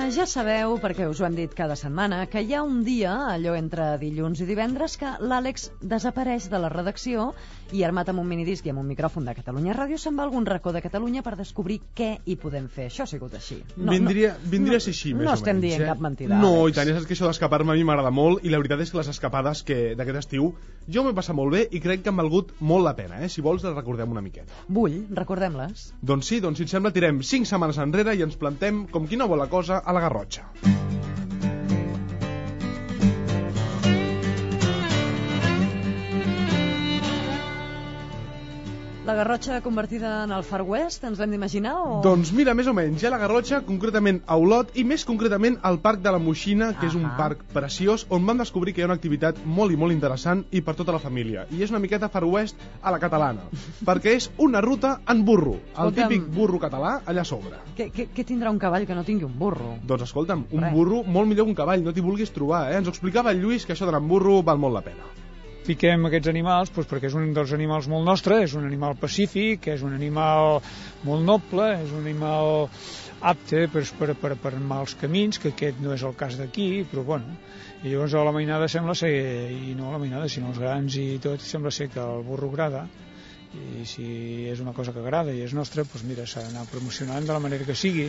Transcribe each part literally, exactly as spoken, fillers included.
Ja sabeu, perquè us ho hem dit cada setmana, que hi ha un dia, allò entre dilluns i divendres, que l'Àlex desapareix de la redacció i, armat amb un minidisc i amb un micròfon de Catalunya Ràdio, se'n va a algun racó de Catalunya per descobrir què hi podem fer. Això ha sigut així. No, vindria no, vindria a ser així, no, més no o menys. No estem dient eh? cap mentida, No, Àlex. i tant, ja saps que això d'escapar-me a mi m'agrada molt, i la veritat és que les escapades que d'aquest estiu jo m'he passat molt bé i crec que han valgut molt la pena, eh? Si vols, les recordem una miqueta. Vull, recordem-les. Doncs sí, doncs si et sembla, tirem cinc setmanes enrere i ens plantem, com qui no vol la cosa, a la Garrotxa. La Garrotxa convertida en el Far West, ens l'hem d'imaginar? O... Doncs mira, més o menys, hi ha la Garrotxa, concretament a Olot, i més concretament al Parc de la Moixina, que ah és un parc preciós, on vam descobrir que hi ha una activitat molt i molt interessant i per tota la família. I és una miqueta Far West a la catalana, perquè és una ruta en burro, el Escolta'm, típic burro català allà a sobre. Què, què, què tindrà un cavall que no tingui un burro? Doncs escolta'm, un Res. burro molt millor que un cavall, no t'hi vulguis trobar, eh? Ens ho explicava el Lluís, que això d'anar amb burro val molt la pena. Fiquem aquests animals doncs, perquè és un dels animals molt nostre, és un animal pacífic, és un animal molt noble, és un animal apte per, per, per, per mals camins, que aquest no és el cas d'aquí, però bueno. I llavors a la mainada sembla ser, i no a la mainada, sinó als grans i tot, sembla ser que el burro agrada, i si és una cosa que agrada i és nostra, doncs mira, s'ha d'anar promocionant de la manera que sigui.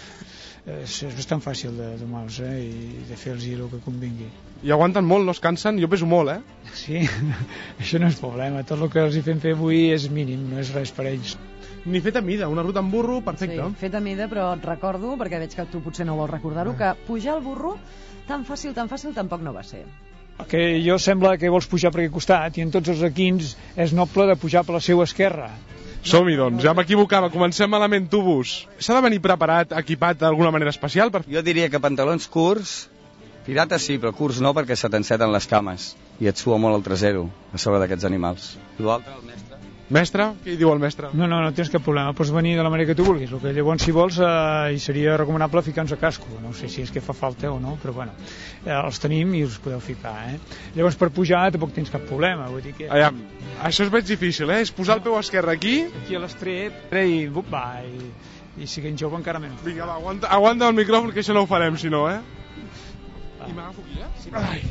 És, és bastant fàcil de domar-los, eh, i de fer-los el que convingui. I aguanten molt, no es cansen? Jo peso molt, eh? Sí, això no és problema. Tot el que els hi fem fer avui és mínim, no és res per ells. Ni fet a mida, una ruta amb burro, perfecte. Sí, fet a mida, però et recordo, perquè veig que tu potser no vols recordar-ho, que pujar al burro tan fàcil, tan fàcil tampoc no va ser. Que jo sembla que vols pujar per aquest costat i en tots els equins és noble de pujar per la seva esquerra. Som-hi, doncs, ja m'equivocava, comencem malament, Tubus. S'ha de venir preparat, equipat d'alguna manera especial? Per... Jo diria que pantalons curts, pirates sí, però curts no, perquè se t'enceten les cames i et sua molt el trasero a sobre d'aquests animals. I l'altre, el mestre. Mestre? Què hi diu el mestre? No, no, no tens cap problema, pots venir de la manera que tu vulguis. El que llavors, si vols, eh, hi seria recomanable ficar-nos a casco. No sé si és que fa falta o no, però bueno, eh, els tenim i us podeu ficar, eh? Llavors, per pujar tampoc tens cap problema, vull dir que... Aviam, això és veig difícil, eh? És posar el peu esquerre aquí... Aquí a l'estrep, i bup, va, i, i siguent jove encara menys. Vinga, va, aguanta, aguanta el micròfon, que això no ho farem, si no, eh? Va. I m'agafo aquí, eh? Sí, ai.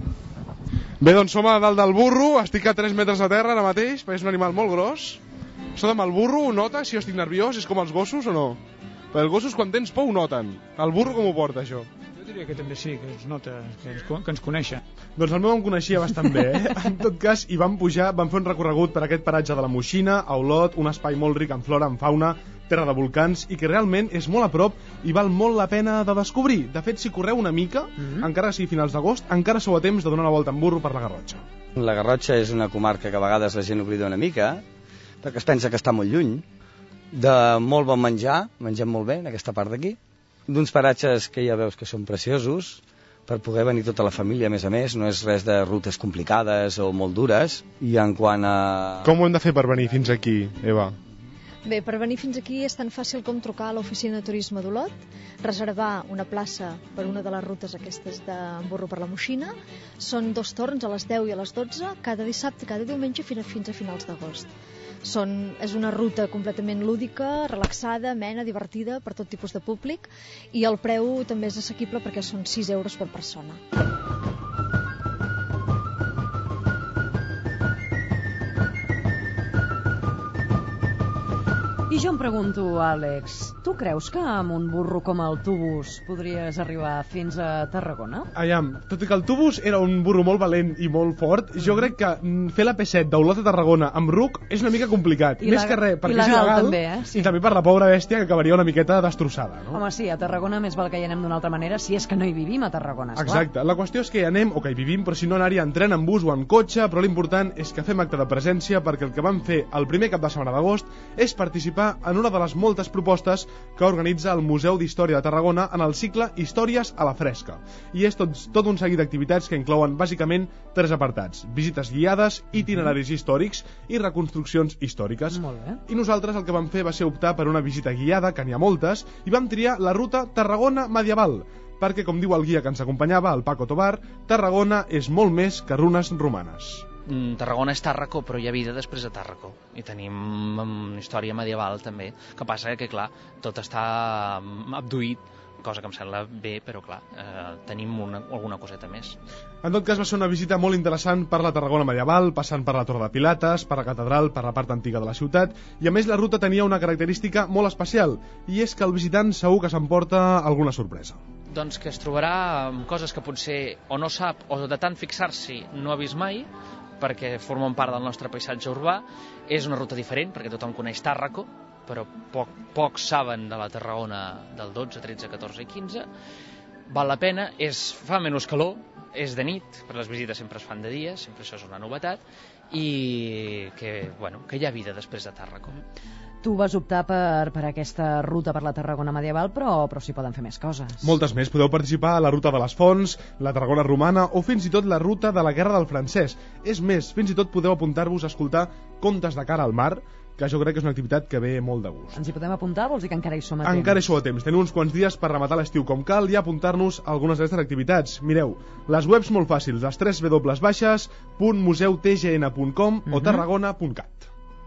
Bé, doncs som a dalt del burro, estic a tres metres de terra ara mateix, perquè és un animal molt gros. Sota amb el burro, ho nota si jo estic nerviós? És com els gossos o no? Perquè els gossos quan tens por ho noten. El burro com ho porta, això? Jo diria que també sí, que es nota, que ens, que ens coneixen. Doncs el meu em coneixia bastant bé, eh? En tot cas, hi vam pujar, vam fer un recorregut per aquest paratge de la Moixina, a Olot, un espai molt ric en flora, en fauna, terra de volcans, i que realment és molt a prop i val molt la pena de descobrir. De fet, si correu una mica, mm-hmm. encara que sigui finals d'agost, encara sou a temps de donar una volta en burro per la Garrotxa. La Garrotxa és una comarca que a vegades la gent oblida una mica, perquè es pensa que està molt lluny, de molt bon menjar, mengem molt bé en aquesta part d'aquí, d'uns paratges que ja veus que són preciosos, per poder venir tota la família, a més a més, no és res de rutes complicades o molt dures, i en quant a... Com ho hem de fer per venir fins aquí, Eva? Bé, per venir fins aquí és tan fàcil com trucar a l'oficina de turisme d'Olot, reservar una plaça per una de les rutes aquestes de burro per la Moixina. Són dos torns, a les deu i a les dotze, cada dissabte, cada diumenge fins a, fins a finals d'agost. Són, és una ruta completament lúdica, relaxada, amena, divertida per tot tipus de públic, i el preu també és assequible perquè són sis euros per persona. I jo em pregunto, Àlex, tu creus que amb un burro com el Tubus podries arribar fins a Tarragona? Aviam, tot i que el Tubus era un burro molt valent i molt fort, mm. jo crec que fer la P set d'Olot a Tarragona amb ruc és una mica complicat. I Més la... que res, perquè il·legal, és il·legal, també, eh? Sí. I també per la pobra bèstia que acabaria una miqueta destrossada, no? Home, sí, a Tarragona més val que hi anem d'una altra manera, si és que no hi vivim a Tarragona, esclar. Exacte, la qüestió és que hi anem o que hi vivim, però si no anar-hi en tren, en bus o en cotxe, però l'important és que fem acte de presència, perquè el que vam fer el primer cap de setmana d'agost és participar en una de les moltes propostes que organitza el Museu d'Història de Tarragona en el cicle Històries a la Fresca. I és tot, tot un seguit d'activitats que inclouen bàsicament tres apartats: visites guiades, itineraris històrics i reconstruccions històriques. Molt bé. I nosaltres el que vam fer va ser optar per una visita guiada, que n'hi ha moltes, i vam triar la ruta Tarragona medieval, perquè, com diu el guia que ens acompanyava, el Paco Tobar, Tarragona és molt més que runes romanes. Tarragona és Tàrraco, però hi ha vida després de Tàrraco, i tenim um, història medieval també, que passa que clar, tot està um, abduït cosa que em sembla bé, però clar, eh, tenim una, alguna coseta més. En tot cas, va ser una visita molt interessant per la Tarragona medieval, passant per la Torre de Pilates, per la catedral, per la part antiga de la ciutat, i a més la ruta tenia una característica molt especial, i és que el visitant segur que s'emporta alguna sorpresa. Doncs que es trobarà amb coses que potser o no sap o de tant fixar-s'hi no ha vist mai, perquè formen part del nostre paisatge urbà. És una ruta diferent, perquè tothom coneix Tàrraco, però poc, pocs saben de la Tarragona del dotze, tretze, catorze i quinze. Val la pena, és, fa menys calor, és de nit, perquè les visites sempre es fan de dia, sempre això és una novetat, i que, bueno, que hi ha vida després de Tàrraco. Tu vas optar per, per aquesta ruta per la Tarragona medieval, però, però s'hi poden fer més coses. Moltes més. Podeu participar a la ruta de les Fonts, la Tarragona romana o fins i tot la ruta de la Guerra del Francès. És més, fins i tot podeu apuntar-vos a escoltar contes de cara al mar, que jo crec que és una activitat que ve molt de gust. Ens hi podem apuntar? Vols dir que encara hi som a temps? Encara hi sou a temps. Teniu uns quants dies per rematar l'estiu com cal i apuntar-nos a algunes d'aquestes activitats. Mireu, les webs molt fàcils, les tres w baixes punt museu t g n punt com o tarragona punt cat.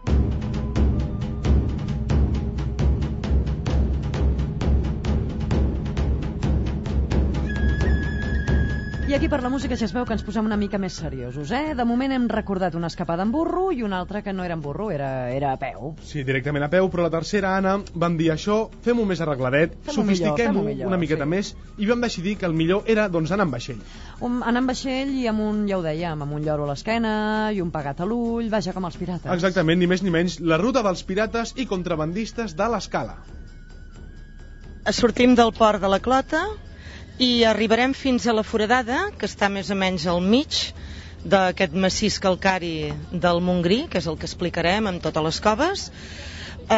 I aquí per la música ja es veu que ens posem una mica més seriosos, eh? De moment hem recordat una escapada en burro i una altra que no era en burro, era, era a peu. Sí, directament a peu, però la tercera, Anna, vam dir això, fem-ho més arregladet, sofistiquem-ho una miqueta sí. més, i vam decidir que el millor era doncs, anar amb vaixell. Um, anar amb vaixell i amb un, ja ho dèiem, amb un lloro a l'esquena i un pegat a l'ull, vaja, com els pirates. Exactament, ni més ni menys, la ruta dels pirates i contrabandistes de l'Escala. Sortim del port de la Clota i arribarem fins a la Foradada, que està més o menys al mig d'aquest massís calcari del Montgrí, que és el que explicarem amb totes les coves. Eh,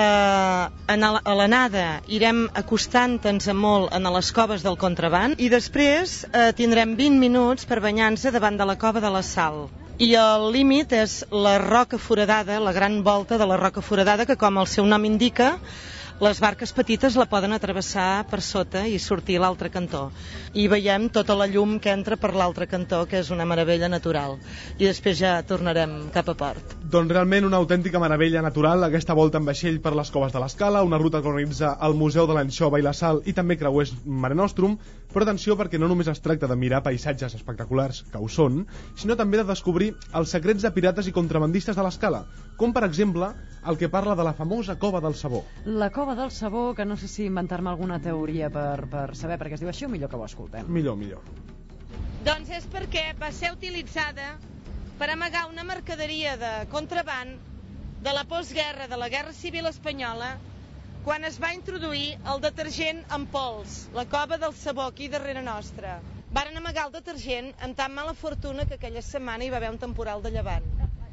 a l'anada irem acostant-nos molt a les coves del Contraban i després eh, tindrem vint minuts per banyar-nos davant de la cova de la Sal. I el límit és la Roca Foradada, la gran volta de la Roca Foradada, que com el seu nom indica, les barques petites la poden atravessar per sota i sortir a l'altre cantó. I veiem tota la llum que entra per l'altre cantó, que és una meravella natural. I després ja tornarem cap a port. Doncs realment una autèntica meravella natural, aquesta volta en vaixell per les coves de l'Escala, una ruta que organitza el Museu de l'Anxova i la Sal i també creuers Mare Nostrum, però atenció perquè no només es tracta de mirar paisatges espectaculars, que ho són, sinó també de descobrir els secrets de pirates i contrabandistes de l'Escala, com per exemple el que parla de la famosa Cova del Sabó. La Cova del Sabó, que no sé si inventar-me alguna teoria per, per saber per què es diu així o millor que ho escoltem. Millor, millor. Doncs és perquè va ser utilitzada per amagar una mercaderia de contraban de la postguerra, de la Guerra Civil Espanyola, quan es va introduir el detergent en pols, la Cova del Sabó, aquí darrere nostra. Varen amagar el detergent amb tan mala fortuna que aquella setmana hi va haver un temporal de llevant.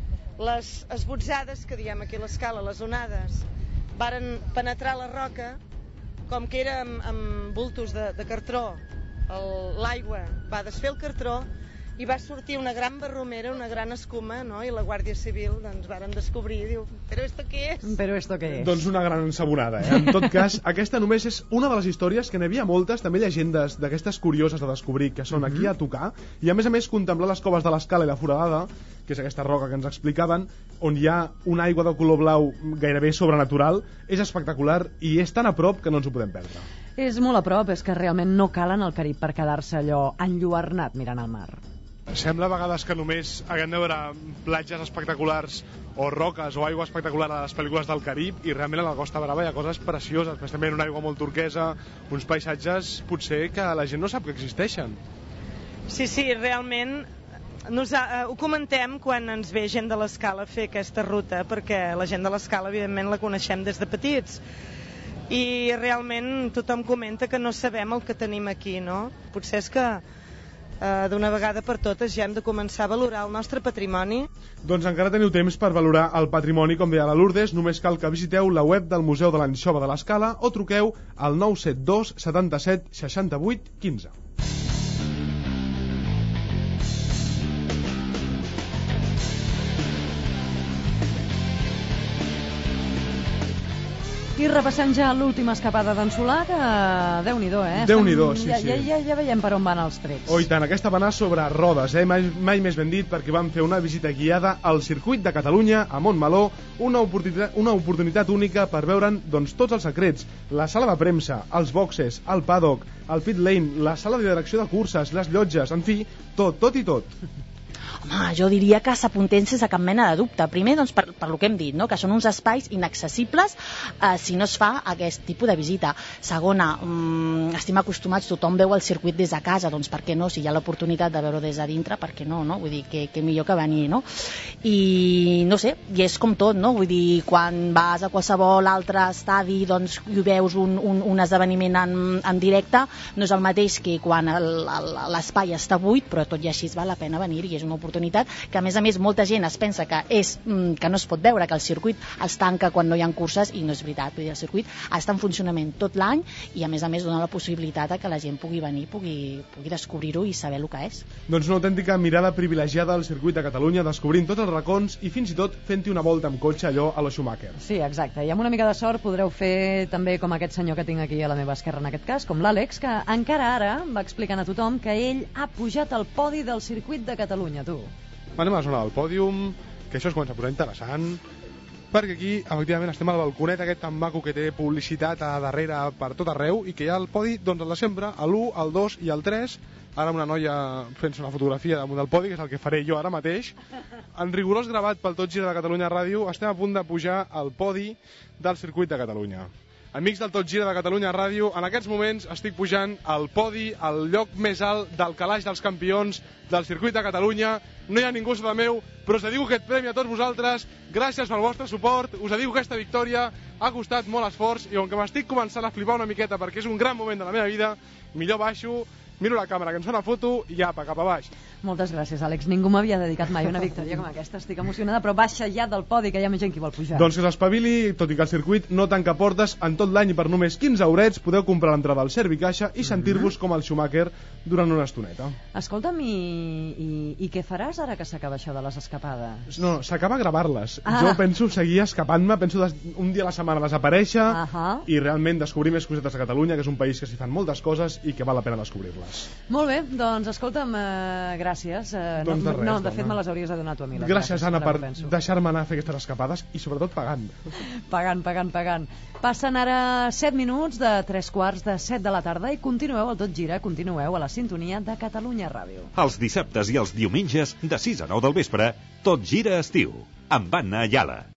Les esbotzades, que diem aquí a l'Escala, les onades, varen penetrar la roca, com que era amb, amb bultos de, de cartró, l'aigua va desfer el cartró i va sortir una gran barromera, una gran escuma, no? I la Guàrdia Civil doncs varen descobrir i diu, però esto què és? Però esto què és? Doncs una gran sabonada, eh? En tot cas, aquesta només és una de les històries, que n'hi havia moltes, també llegendes d'aquestes curioses de descobrir, que són aquí a tocar, i a més a més contemplar les coves de l'Escala i la Foradada, que és aquesta roca que ens explicaven, on hi ha una aigua de color blau gairebé sobrenatural, és espectacular i és tan a prop que no ens ho podem perdre. És molt a prop, és que realment no cal en el Carib per quedar-se allò enlluernat mirant al mar. Sembla a vegades que només haguem de veure platges espectaculars o roques o aigua espectacular a les pel·lícules del Carib, i realment a la Costa Brava hi ha coses precioses, especialment una aigua molt turquesa, uns paisatges potser que la gent no sap que existeixen. Sí, sí, realment nos, uh, ho comentem quan ens ve gent de l'Escala a fer aquesta ruta, perquè la gent de l'Escala evidentment la coneixem des de petits i realment tothom comenta que no sabem el que tenim aquí, no? Potser és que Uh, d'una vegada per totes ja hem de començar a valorar el nostre patrimoni. Doncs encara teniu temps per valorar el patrimoni, com deia la Lourdes, només cal que visiteu la web del Museu de l'Anxova de l'Escala o truqueu al nou set dos setanta-set seixanta-vuit quinze. I repassem ja l'última escapada d'en Solà, que Déu-n'hi-do, eh? Déu-n'hi-do, sí, ja, sí. Ja, ja, ja veiem per on van els trets. Oh, i tant, aquesta va anar sobre rodes, eh? Mai, mai més ben dit, perquè vam fer una visita guiada al circuit de Catalunya, a Montmeló, una oportunitat, una oportunitat única per veure'n doncs, tots els secrets. La sala de premsa, els boxes, el paddock, el pit lane, la sala de direcció de curses, les llotges, en fi, tot, tot i tot. Home, jo diria que s'apunten sense cap mena de dubte. Primer, doncs, per, per lo que hem dit, no? Que són uns espais inaccessibles eh, si no es fa aquest tipus de visita. Segona, mm, estem acostumats, tothom veu el circuit des de casa, doncs per què no? Si hi ha l'oportunitat de veure des de dintre, per què no? No? Vull dir, que, que millor que venir, no? I no sé, i és com tot, no? Vull dir, quan vas a qualsevol altre estadi, doncs hi veus un, un, un esdeveniment en, en directe, no és el mateix que quan l'espai està buit, però tot i així val la pena venir i és una oportunitat que a més a més molta gent es pensa que és que no es pot veure, que el circuit es tanca quan no hi ha curses, i no és veritat. Vull dir, el circuit està en funcionament tot l'any i a més a més dona la possibilitat que la gent pugui venir, pugui, pugui descobrir-ho i saber el que és. Doncs una autèntica mirada privilegiada al circuit de Catalunya, descobrint tots els racons i fins i tot fent-hi una volta amb cotxe, allò a lo Schumacher. Sí, exacte, i amb una mica de sort podreu fer també com aquest senyor que tinc aquí a la meva esquerra en aquest cas, com l'Àlex, que encara ara va explicant a tothom que ell ha pujat al podi del circuit de Catalunya, tu. Anem a la zona del pòdium, que això es comença a posar interessant, perquè aquí, efectivament, estem al balconet aquest tan maco que té publicitat a darrere per tot arreu i que hi ha el podi, doncs, el de sempre, l'u, el dos i el tres. Ara una noia fent una fotografia damunt del podi, que és el que faré jo ara mateix. En rigorós gravat pel Tot Gira de Catalunya Ràdio, estem a punt de pujar al podi del circuit de Catalunya. Amics del Tot Gira de Catalunya Ràdio, en aquests moments estic pujant al podi, al lloc més alt del calaix dels campions del circuit de Catalunya. No hi ha ningú sota meu, però us dedico aquest premi a tots vosaltres. Gràcies pel vostre suport, us dedico aquesta victòria. Ha costat molt esforç i com que m'estic començant a flipar una miqueta perquè és un gran moment de la meva vida, millor baixo, miro la càmera que ens fa una foto i apa, cap a baix. Moltes gràcies, Àlex. Ningú m'havia dedicat mai a una victòria com aquesta. Estic emocionada, però baixa ja del podi, que hi ha més gent que vol pujar. Doncs que s'espavili, tot i que el circuit no tanca portes en tot l'any i per només quinze eurets podeu comprar l'entrada al Servicaixa i sentir-vos com el Schumacher durant una estoneta. Escolta'm, i, i, i què faràs ara que s'acaba això de les escapades? No, s'acaba gravar-les. Ah. Jo penso seguir escapant-me, penso des, un dia a la setmana desaparèixer uh -huh. i realment descobrir més cosetes a Catalunya, que és un país que s'hi fan moltes coses i que val la pena descobrir-les. Molt bé, doncs escolta'm, eh, gràcies. Eh, doncs de res, no, de dona. fet me les hauries de donar tu a mi. Les gràcies, gràcies, Anna, per deixar-me anar a fer aquestes escapades i sobretot pagant. Pagant, pagant, pagant. Passen ara set minuts de tres quarts de set de la tarda i continueu al Tot Gira, continueu a la sintonia de Catalunya Ràdio. Els dissabtes i els diumenges de sis a nou del vespre, Tot Gira Estiu, amb Anna Ayala.